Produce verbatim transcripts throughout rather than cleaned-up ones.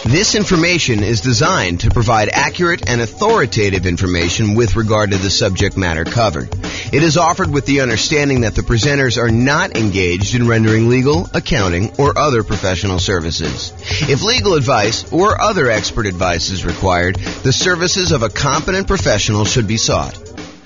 This information is designed to provide accurate and authoritative information with regard to the subject matter covered. It is offered with the understanding that the presenters are not engaged in rendering legal, accounting, or other professional services. If legal advice or other expert advice is required, the services of a competent professional should be sought.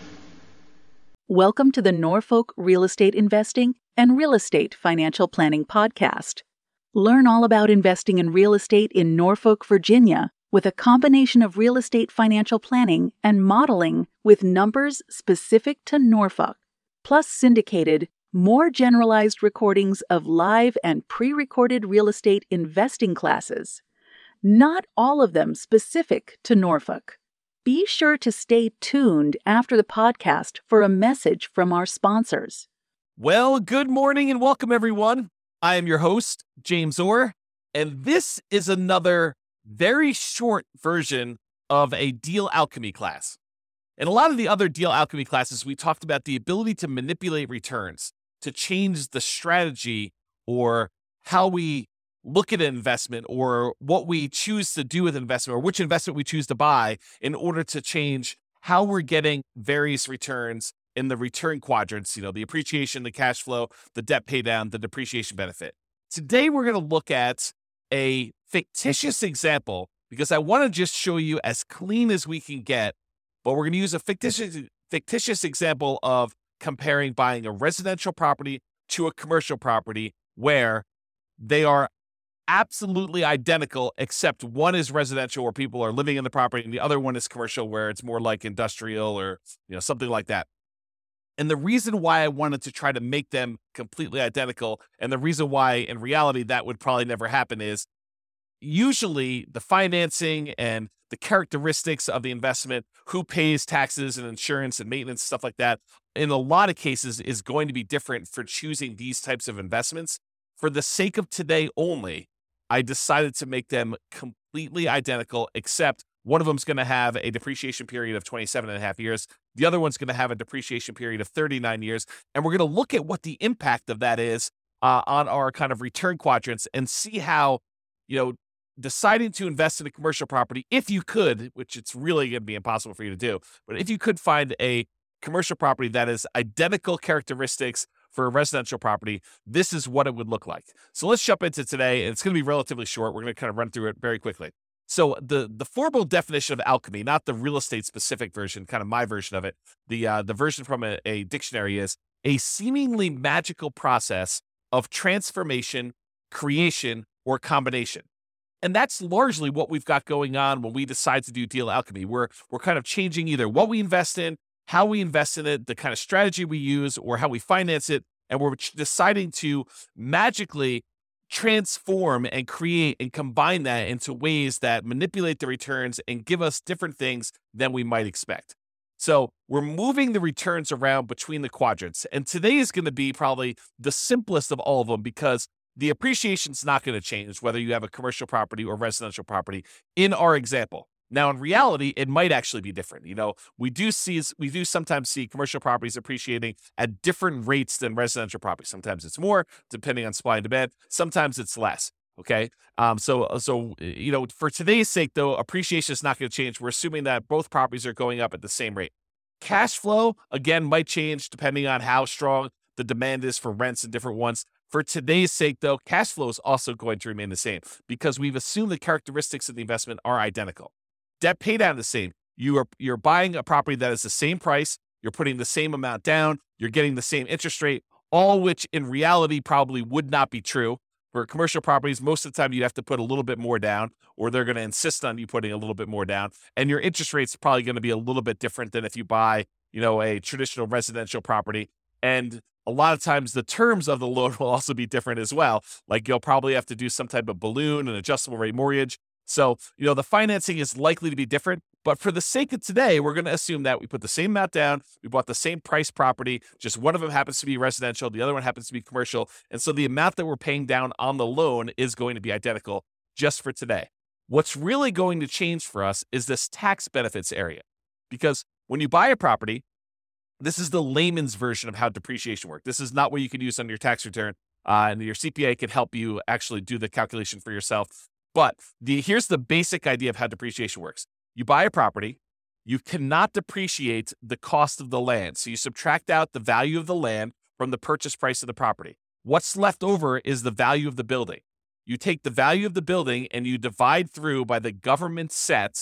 Welcome to the Norfolk Real Estate Investing and Real Estate Financial Planning Podcast. Learn all about investing in real estate in Norfolk, Virginia, with a combination of real estate financial planning and modeling with numbers specific to Norfolk, plus syndicated, more generalized recordings of live and pre-recorded real estate investing classes, not all of them specific to Norfolk. Be sure to stay tuned after the podcast for a message from our sponsors. Well, good morning and welcome, everyone. I am your host, James Orr, and this is another very short version of a deal alchemy class. In a lot of the other deal alchemy classes, we talked about the ability to manipulate returns, to change the strategy or how we look at an investment or what we choose to do with investment or which investment we choose to buy in order to change how we're getting various returns in the return quadrants, you know, the appreciation, the cash flow, the debt pay down, the depreciation benefit. Today, we're going to look at a fictitious example because I want to just show you as clean as we can get, but we're going to use a fictitious, fictitious example of comparing buying a residential property to a commercial property where they are absolutely identical, except one is residential where people are living in the property and the other one is commercial where it's more like industrial or, you know, something like that. And the reason why I wanted to try to make them completely identical, and the reason why in reality that would probably never happen, is usually the financing and the characteristics of the investment, who pays taxes and insurance and maintenance, stuff like that, in a lot of cases is going to be different for choosing these types of investments. For the sake of today only, I decided to make them completely identical, except one of them is going to have a depreciation period of twenty-seven and a half years. The other one's going to have a depreciation period of thirty-nine years. And we're going to look at what the impact of that is uh, on our kind of return quadrants and see how, you know, deciding to invest in a commercial property, if you could, which it's really going to be impossible for you to do, but if you could find a commercial property that is identical characteristics for a residential property, this is what it would look like. So let's jump into today. It's going to be relatively short. We're going to kind of run through it very quickly. So the the formal definition of alchemy, not the real estate specific version, kind of my version of it, the uh, the version from a, a dictionary is a seemingly magical process of transformation, creation, or combination. And that's largely what we've got going on when we decide to do deal alchemy. We're we're kind of changing either what we invest in, how we invest in it, the kind of strategy we use, or how we finance it, and we're deciding to magically transform and create and combine that into ways that manipulate the returns and give us different things than we might expect. So we're moving the returns around between the quadrants. And today is going to be probably the simplest of all of them because the appreciation is not going to change whether you have a commercial property or residential property in our example. Now, in reality, it might actually be different. You know, we do see, we do sometimes see commercial properties appreciating at different rates than residential properties. Sometimes it's more, depending on supply and demand. Sometimes it's less. Okay. Um. So, so you know, for today's sake, though, appreciation is not going to change. We're assuming that both properties are going up at the same rate. Cash flow, again, might change depending on how strong the demand is for rents and different ones. For today's sake, though, cash flow is also going to remain the same because we've assumed the characteristics of the investment are identical. Debt pay down the same. You are you're buying a property that is the same price. You're putting the same amount down. You're getting the same interest rate, all which in reality probably would not be true. For commercial properties, most of the time you have to put a little bit more down, or they're going to insist on you putting a little bit more down. And your interest rate's probably going to be a little bit different than if you buy, you know, a traditional residential property. And a lot of times the terms of the loan will also be different as well. Like you'll probably have to do some type of balloon, an adjustable rate mortgage. So, you know, the financing is likely to be different, but for the sake of today, we're going to assume that we put the same amount down, we bought the same price property, just one of them happens to be residential, the other one happens to be commercial, and so the amount that we're paying down on the loan is going to be identical just for today. What's really going to change for us is this tax benefits area, because when you buy a property, this is the layman's version of how depreciation works. This is not what you can use on your tax return, uh, and your C P A can help you actually do the calculation for yourself. But the here's the basic idea of how depreciation works. You buy a property, you cannot depreciate the cost of the land. So you subtract out the value of the land from the purchase price of the property. What's left over is the value of the building. You take the value of the building and you divide through by the government set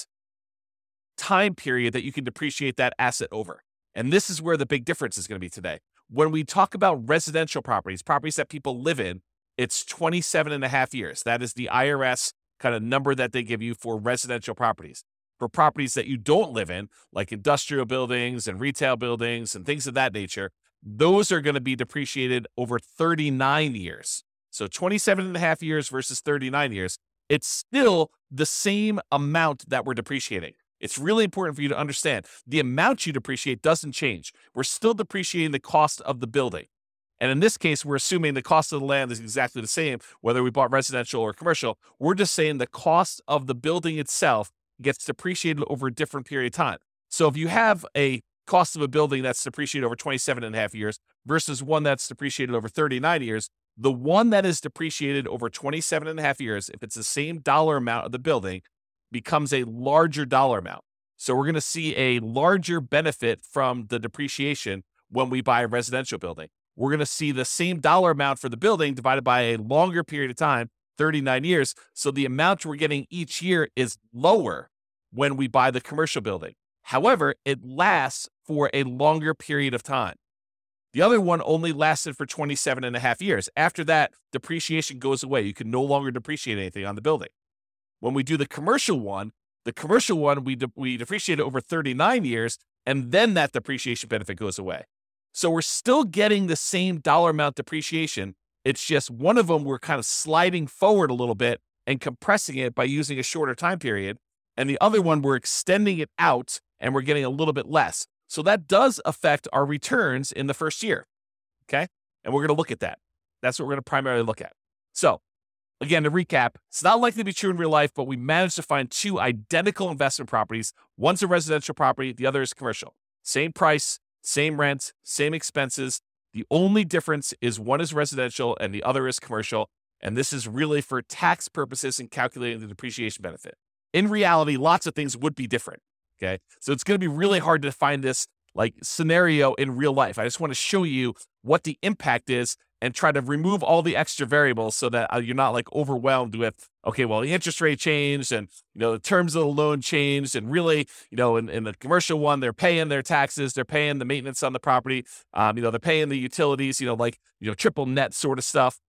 time period that you can depreciate that asset over. And this is where the big difference is going to be today. When we talk about residential properties, properties that people live in, it's twenty-seven and a half years. That is the I R S kind of number that they give you for residential properties. For properties that you don't live in, like industrial buildings and retail buildings and things of that nature, those are going to be depreciated over thirty-nine years. So twenty-seven and a half years versus thirty-nine years, it's still the same amount that we're depreciating. It's really important for you to understand the amount you depreciate doesn't change. We're still depreciating the cost of the building. And in this case, we're assuming the cost of the land is exactly the same, whether we bought residential or commercial. We're just saying the cost of the building itself gets depreciated over a different period of time. So if you have a cost of a building that's depreciated over twenty-seven and a half years versus one that's depreciated over thirty-nine years, the one that is depreciated over twenty-seven and a half years, if it's the same dollar amount of the building, becomes a larger dollar amount. So we're going to see a larger benefit from the depreciation when we buy a residential building. We're going to see the same dollar amount for the building divided by a longer period of time, thirty-nine years. So the amount we're getting each year is lower when we buy the commercial building. However, it lasts for a longer period of time. The other one only lasted for twenty-seven and a half years. After that, depreciation goes away. You can no longer depreciate anything on the building. When we do the commercial one, the commercial one, we, de- we depreciate it over thirty-nine years, and then that depreciation benefit goes away. So we're still getting the same dollar amount depreciation. It's just one of them we're kind of sliding forward a little bit and compressing it by using a shorter time period. And the other one, we're extending it out and we're getting a little bit less. So that does affect our returns in the first year, okay? And we're going to look at that. That's what we're going to primarily look at. So again, to recap, it's not likely to be true in real life, but we managed to find two identical investment properties. One's a residential property, the other is commercial. Same price, same rent, same expenses. The only difference is one is residential and the other is commercial. And this is really for tax purposes and calculating the depreciation benefit. In reality, lots of things would be different, okay? So it's going to be really hard to find this like scenario in real life. I just want to show you what the impact is and try to remove all the extra variables so that uh, you're not like overwhelmed with, okay, well, the interest rate changed and, you know, the terms of the loan changed. And really, you know, in, in the commercial one, they're paying their taxes, they're paying the maintenance on the property, um, you know, they're paying the utilities, you know, like, you know, triple net sort of stuff.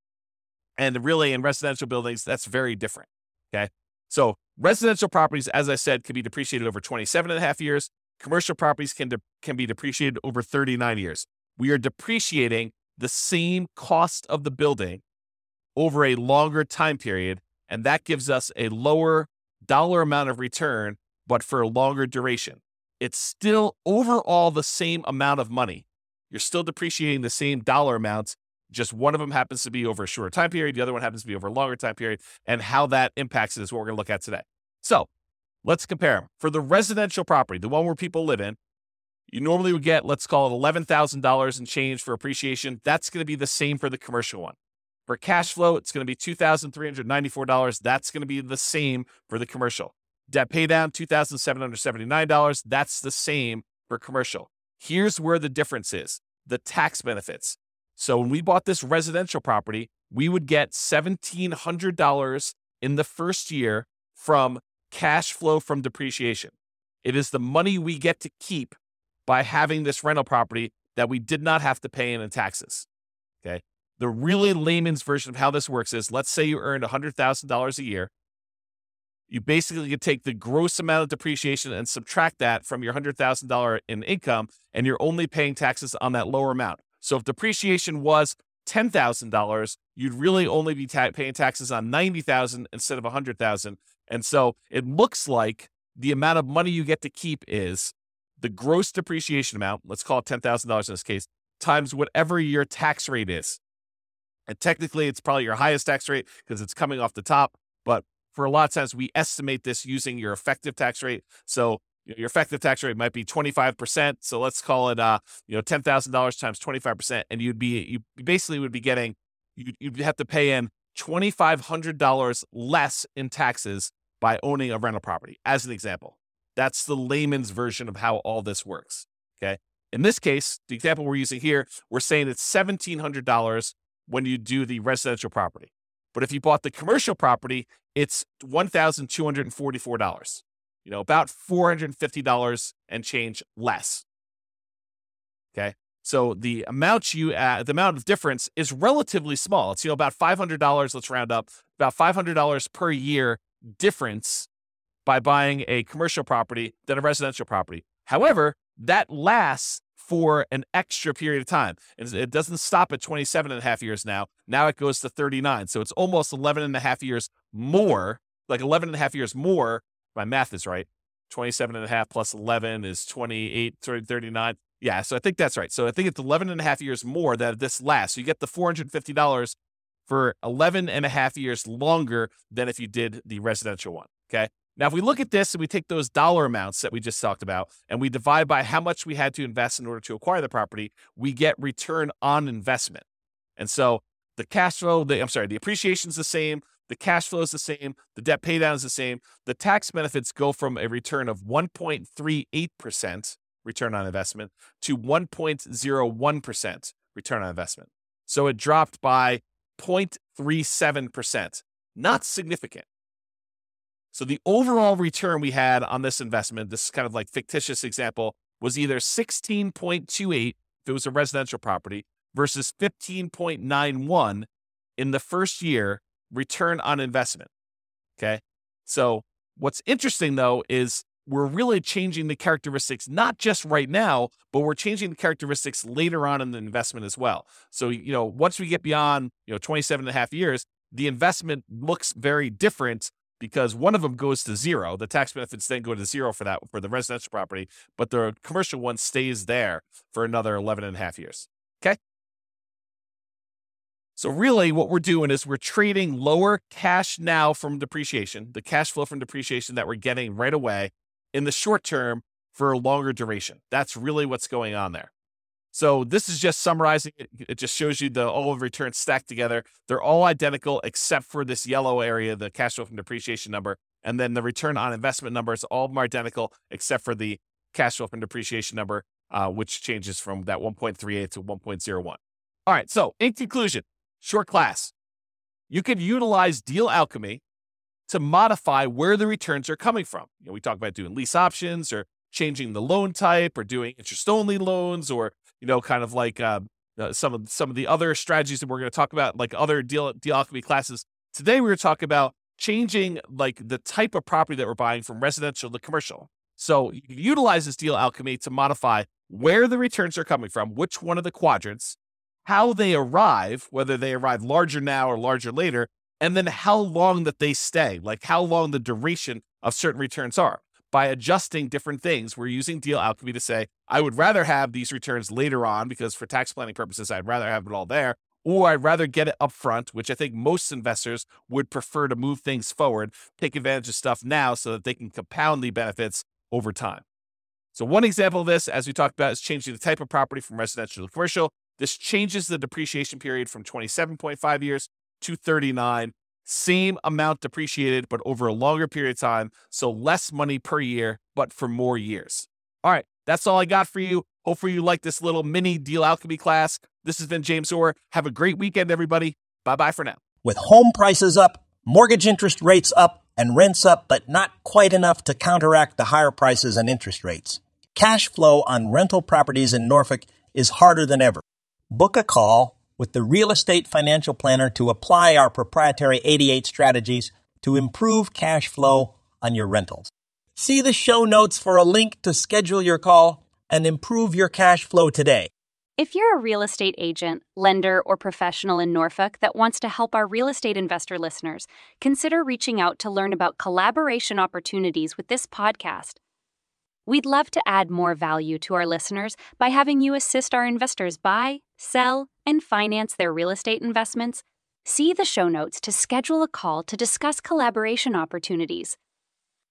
And really in residential buildings, that's very different, okay? So residential properties, as I said, can be depreciated over twenty-seven and a half years. Commercial properties can, de- can be depreciated over thirty-nine years. We are depreciating the same cost of the building over a longer time period, and that gives us a lower dollar amount of return, but for a longer duration. It's still overall the same amount of money. You're still depreciating the same dollar amounts, just one of them happens to be over a shorter time period, the other one happens to be over a longer time period, and how that impacts it is what we're going to look at today. So let's compare them. For the residential property, the one where people live in, you normally would get, let's call it eleven thousand dollars in change for appreciation. That's going to be the same for the commercial one. For cash flow, it's going to be two thousand three hundred ninety-four dollars. That's going to be the same for the commercial. Debt pay down, two thousand seven hundred seventy-nine dollars. That's the same for commercial. Here's where the difference is, the tax benefits. So when we bought this residential property, we would get one thousand seven hundred dollars in the first year from cash flow from depreciation. It is the money we get to keep by having this rental property that we did not have to pay in taxes, okay? The really layman's version of how this works is, let's say you earned one hundred thousand dollars a year. You basically could take the gross amount of depreciation and subtract that from your one hundred thousand dollars in income, and you're only paying taxes on that lower amount. So if depreciation was ten thousand dollars, you'd really only be ta- paying taxes on ninety thousand dollars instead of one hundred thousand dollars. And so it looks like the amount of money you get to keep is the gross depreciation amount, let's call it ten thousand dollars in this case, times whatever your tax rate is. And technically, it's probably your highest tax rate because it's coming off the top. But for a lot of times, we estimate this using your effective tax rate. So you know, your effective tax rate might be twenty-five percent. So let's call it, uh, you know, ten thousand dollars times twenty-five percent. And you'd be, you basically would be getting, you'd, you'd have to pay in two thousand five hundred dollars less in taxes by owning a rental property, as an example. That's the layman's version of how all this works, okay? In this case, the example we're using here, we're saying it's one thousand seven hundred dollars when you do the residential property. But if you bought the commercial property, it's one thousand two hundred forty-four dollars. You know, about four hundred fifty dollars and change less. Okay? So the amount you add, the amount of difference is relatively small. It's, you know, about five hundred dollars, let's round up, about five hundred dollars per year difference by buying a commercial property than a residential property. However, that lasts for an extra period of time. And it doesn't stop at twenty-seven and a half years now. Now it goes to thirty-nine. So it's almost eleven and a half years more, like eleven and a half years more. My math is right. twenty-seven and a half plus eleven is twenty-eight, thirty-nine. Yeah, so I think that's right. So I think it's eleven and a half years more that this lasts. So you get the four hundred fifty dollars for eleven and a half years longer than if you did the residential one, okay? Now, if we look at this and we take those dollar amounts that we just talked about and we divide by how much we had to invest in order to acquire the property, we get return on investment. And so the cash flow, the, I'm sorry, the appreciation is the same, the cash flow is the same, the debt pay down is the same. The tax benefits go from a return of one point three eight percent return on investment to one point zero one percent return on investment. So it dropped by zero point three seven percent. Not significant. So the overall return we had on this investment, this kind of like fictitious example, was either sixteen point two eight if it was a residential property versus fifteen point nine one in the first year return on investment. Okay. So what's interesting though is we're really changing the characteristics, not just right now, but we're changing the characteristics later on in the investment as well. So, you know, once we get beyond, you know, twenty-seven and a half years, the investment looks very different because one of them goes to zero. The tax benefits then go to zero for that, for the residential property, but the commercial one stays there for another eleven and a half years. Okay. So really what we're doing is we're trading lower cash now from depreciation, the cash flow from depreciation that we're getting right away in the short term for a longer duration. That's really what's going on there. So this is just summarizing it. It just shows you the all of returns stacked together. They're all identical except for this yellow area, the cash flow from depreciation number. And then the return on investment numbers, all of them are identical except for the cash flow from depreciation number, uh, which changes from that one point three eight to one point zero one. All right, so in conclusion, short class, you could utilize deal alchemy to modify where the returns are coming from. You know, we talk about doing lease options or changing the loan type or doing interest-only loans or, you know, kind of like uh, uh, some of some of the other strategies that we're going to talk about, like other deal, deal alchemy classes. Today, we're going to talk about changing like the type of property that we're buying from residential to commercial. So you can utilize this deal alchemy to modify where the returns are coming from, which one of the quadrants, how they arrive, whether they arrive larger now or larger later, and then how long that they stay, like how long the duration of certain returns are. By adjusting different things, we're using deal alchemy to say, I would rather have these returns later on because for tax planning purposes, I'd rather have it all there, or I'd rather get it up front, which I think most investors would prefer to move things forward, take advantage of stuff now so that they can compound the benefits over time. So one example of this, as we talked about, is changing the type of property from residential to commercial. This changes the depreciation period from twenty-seven point five years to thirty-nine. Same amount depreciated, but over a longer period of time. So less money per year, but for more years. All right, that's all I got for you. Hopefully you like this little mini deal alchemy class. This has been James Orr. Have a great weekend, everybody. Bye-bye for now. With home prices up, mortgage interest rates up, and rents up, but not quite enough to counteract the higher prices and interest rates, cash flow on rental properties in Norfolk is harder than ever. Book a call with the Real Estate Financial Planner to apply our proprietary eighty-eight strategies to improve cash flow on your rentals. See the show notes for a link to schedule your call and improve your cash flow today. If you're a real estate agent, lender, or professional in Norfolk that wants to help our real estate investor listeners, consider reaching out to learn about collaboration opportunities with this podcast. We'd love to add more value to our listeners by having you assist our investors buy, sell, and finance their real estate investments. See the show notes to schedule a call to discuss collaboration opportunities.